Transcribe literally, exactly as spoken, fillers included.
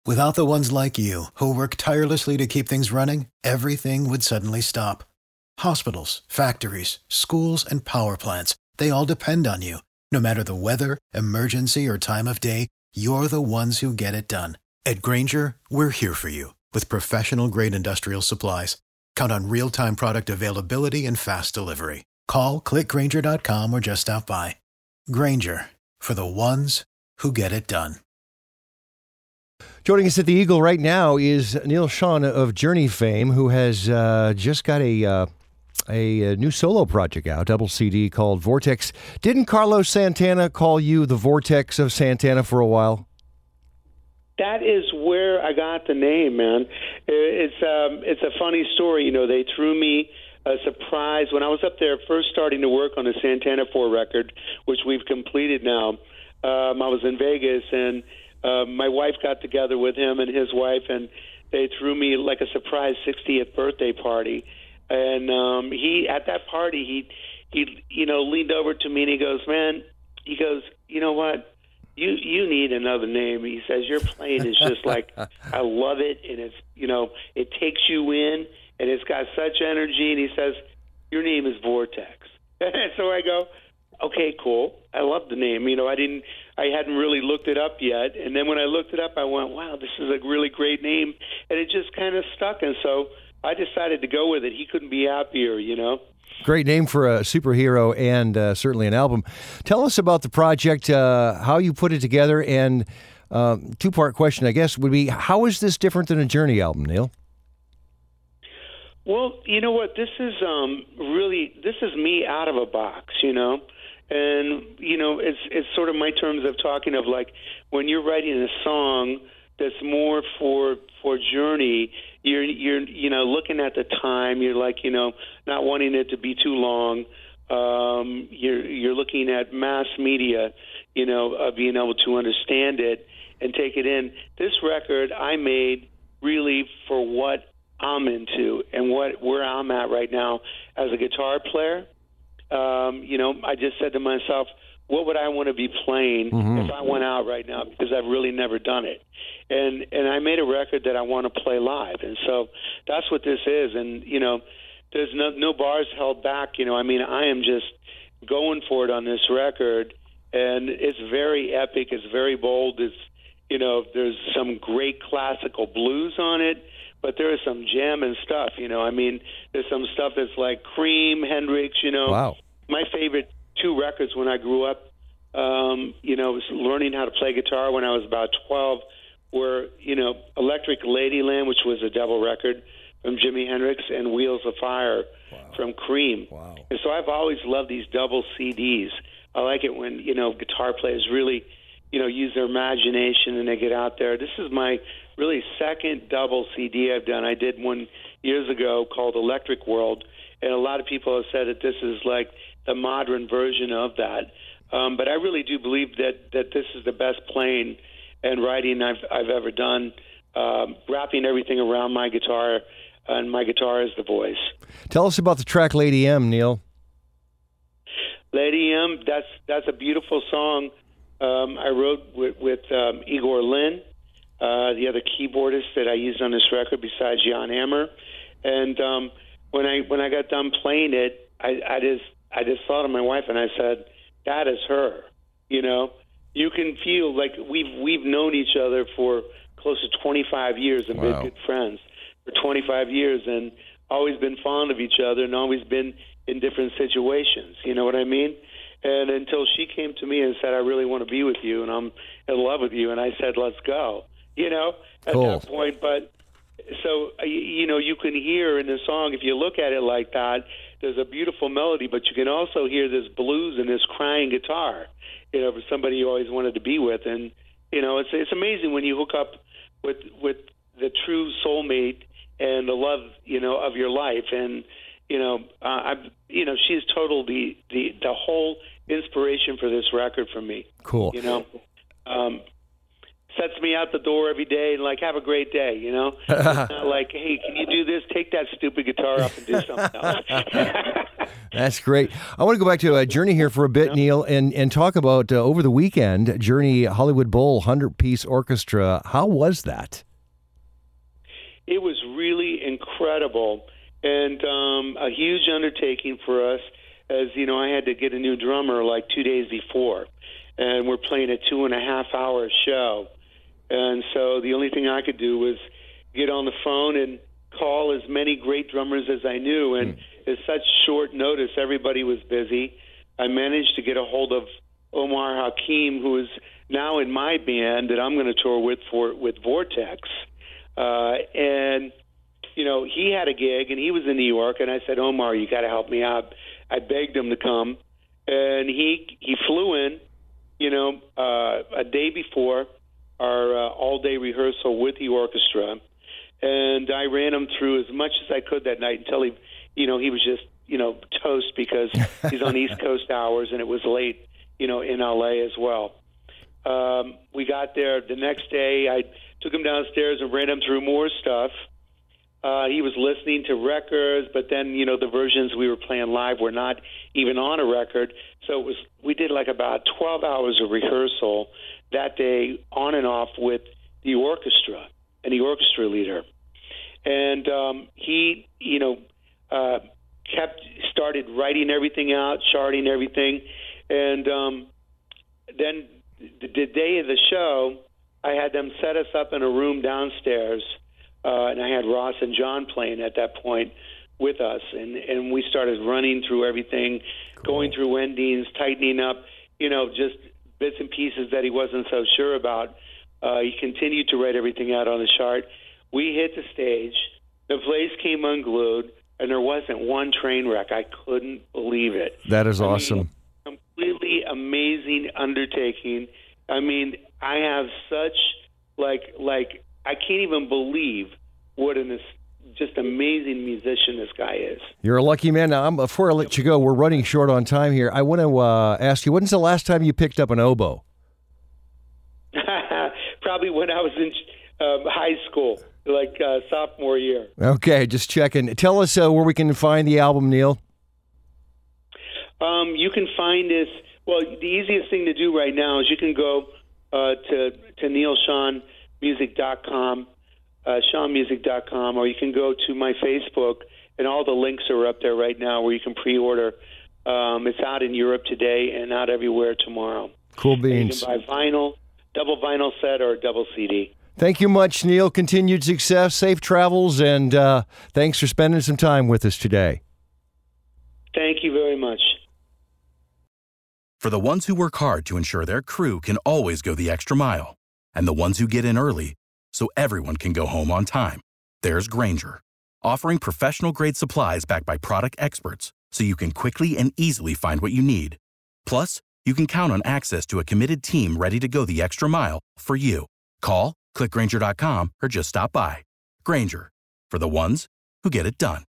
Without the ones like you, who work tirelessly to keep things running, everything would suddenly stop. Hospitals, factories, schools, and power plants, they all depend on you. No matter the weather, emergency, or time of day, you're the ones who get it done. At Grainger, we're here for you with professional-grade industrial supplies. Count on real-time product availability and fast delivery. Call, click Grainger dot com, or just stop by. Grainger, for the ones who get it done. Joining us at the Eagle right now is Neal Schon of Journey fame, who has uh, just got a, uh, a a new solo project out, double C D called Vortex. Didn't Carlos Santana call you the Vortex of Santana for a while? That is where I got the name, man. It's um, it's a funny story. You know, they threw me a surprise when I was up there first starting to work on the Santana four record, which we've completed now. Um, I was in Vegas, and uh, my wife got together with him and his wife, and they threw me like a surprise sixtieth birthday party. And um, he, at that party, he, he, you know, leaned over to me and he goes, "Man," he goes, "you know what? You you need another name." He says, "Your playing is just like, I love it, and it's, you know, it takes you in, and it's got such energy." And he says, "Your name is Vortex." And so I go, "Okay, cool. I love the name." You know, I didn't, I hadn't really looked it up yet, and then when I looked it up, I went, "Wow, this is a really great name," and it just kind of stuck, and so I decided to go with it. He couldn't be happier, you know. Great name for a superhero and uh, certainly an album. Tell us about the project, uh, how you put it together, and um, two-part question, I guess, would be, how is this different than a Journey album, Neal? Well, you know what? This is um, really, this is me out of a box, you know? And, you know, it's it's sort of my terms of talking of, like, when you're writing a song that's more for for Journey, you're you're you know looking at the time. You're like you know not wanting it to be too long. Um, you're you're looking at mass media, you know, uh, being able to understand it and take it in. This record I made really for what I'm into and what where I'm at right now as a guitar player. Um, you know, I just said to myself, what would I want to be playing mm-hmm. if I went out right now? Because I've really never done it. And and I made a record that I want to play live. And so that's what this is. And, you know, there's no, no bars held back. You know, I mean, I am just going for it on this record. And it's very epic. It's very bold. It's, you know, there's some great classical blues on it. But there is some jamming stuff, you know. I mean, there's some stuff that's like Cream, Hendrix, you know. Wow. My favorite two records when I grew up, um, you know, was learning how to play guitar when I was about twelve, were, you know, Electric Ladyland, which was a double record from Jimi Hendrix, and Wheels of Fire wow. from Cream. Wow. And so I've always loved these double C Ds. I like it when, you know, guitar players really, you know, use their imagination and they get out there. This is my really second double C D I've done. I did one years ago called Electric World, and a lot of people have said that this is like the modern version of that. Um, but I really do believe that, that this is the best playing and writing I've, I've ever done, um, wrapping everything around my guitar, and my guitar is the voice. Tell us about the track Lady M, Neal. Lady M, that's that's a beautiful song um, I wrote with, with um, Igor Lynn, uh, the other keyboardist that I used on this record besides Jan Hammer. And um, when I when I got done playing it, I, I just I just thought of my wife and I said, that is her. You know, you can feel like we've we've known each other for close to twenty-five years and wow. been good friends for twenty-five years and always been fond of each other and always been in different situations. You know what I mean? And until she came to me and said, I really want to be with you and I'm in love with you. And I said, let's go, you know, at cool. that point. But so, you know, you can hear in the song, if you look at it like that, there's a beautiful melody, but you can also hear this blues and this crying guitar, you know, for somebody you always wanted to be with. And, you know, it's it's amazing when you hook up with with the true soulmate and the love, you know, of your life. And, you know, uh, I've, you know, she's total the, the, the whole inspiration for this record for me. Cool. You know, um, sets me out the door every day and like, have a great day, you know? It's not like, hey, can you do this? Take that stupid guitar up and do something else. That's great. I want to go back to uh, Journey here for a bit, Neil, and, and talk about uh, over the weekend, Journey Hollywood Bowl hundred-piece orchestra. How was that? It was really incredible and um, a huge undertaking for us. As you know, I had to get a new drummer like two days before, and we're playing a two and a half hour show. And so the only thing I could do was get on the phone and call as many great drummers as I knew. And mm. at such short notice, everybody was busy. I managed to get a hold of Omar Hakim, who is now in my band that I'm going to tour with for with Vortex. Uh, and, you know, he had a gig, and he was in New York. And I said, Omar, you got to help me out. I begged him to come, and he he flew in, you know, uh, a day before our uh, all-day rehearsal with the orchestra, and I ran him through as much as I could that night until he, you know, he was just, you know, toast because he's on East Coast hours, and it was late, you know, in L A as well. Um, we got there the next day. I took him downstairs and ran him through more stuff. Uh, he was listening to records, but then, you know, the versions we were playing live were not even on a record. So it was, we did like about twelve hours of rehearsal that day on and off with the orchestra and the orchestra leader. And um, he, you know, uh, kept, started writing everything out, charting everything. And um, then the, the day of the show, I had them set us up in a room downstairs. Uh, and I had Ross and John playing at that point with us, and, and we started running through everything, cool. going through endings, tightening up, you know, just bits and pieces that he wasn't so sure about. Uh, he continued to write everything out on the chart. We hit the stage. The place came unglued, and there wasn't one train wreck. I couldn't believe it. That is I awesome. Mean, completely amazing undertaking. I mean, I have such, like, like, I can't even believe what an just amazing musician this guy is. You're a lucky man. Now, I'm, before I let you go, we're running short on time here. I want to uh, ask you, when's the last time you picked up an oboe? Probably when I was in uh, high school, like uh, sophomore year. Okay, just checking. Tell us uh, where we can find the album, Neil. Um, you can find this, well, the easiest thing to do right now is you can go uh, to, to Neil Schon music dot com, uh, Schon music dot com, or you can go to my Facebook, and all the links are up there right now where you can pre-order. Um, it's out in Europe today and out everywhere tomorrow. Cool beans. And you can buy vinyl, double vinyl set, or a double C D. Thank you much, Neil. Continued success, safe travels, and uh, thanks for spending some time with us today. Thank you very much. For the ones who work hard to ensure their crew can always go the extra mile, and the ones who get in early so everyone can go home on time, there's Grainger, offering professional-grade supplies backed by product experts so you can quickly and easily find what you need. Plus, you can count on access to a committed team ready to go the extra mile for you. Call, click Grainger dot com, or just stop by. Grainger, for the ones who get it done.